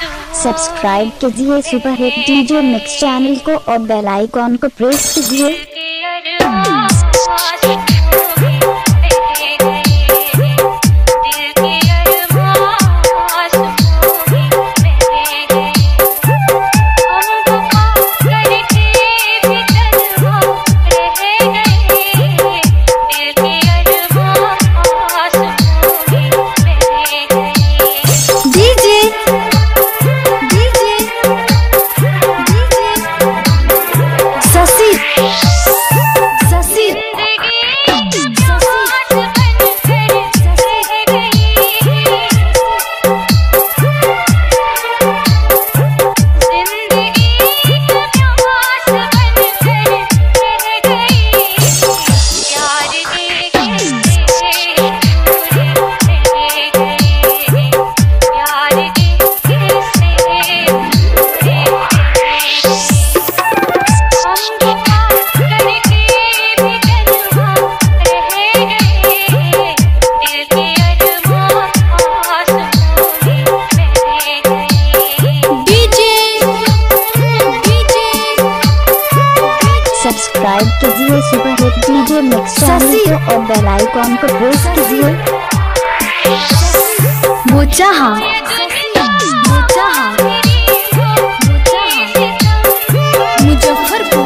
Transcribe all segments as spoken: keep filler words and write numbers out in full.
Subscribe कीजिए super hit DJ mix channel को और बेल आइकॉन को प्रेस कीजिए। सब्सक्राइब कीजिए super hit DJ mix channel को और बेल आइकॉन को प्रेस कीजिए। वो चाहा वो चाहा मुजफ्फरपुर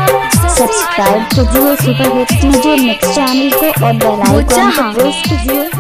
सब्सक्राइब कीजिए super hit DJ mix channel को और बेल आइकॉन को प्रेस कीजिए।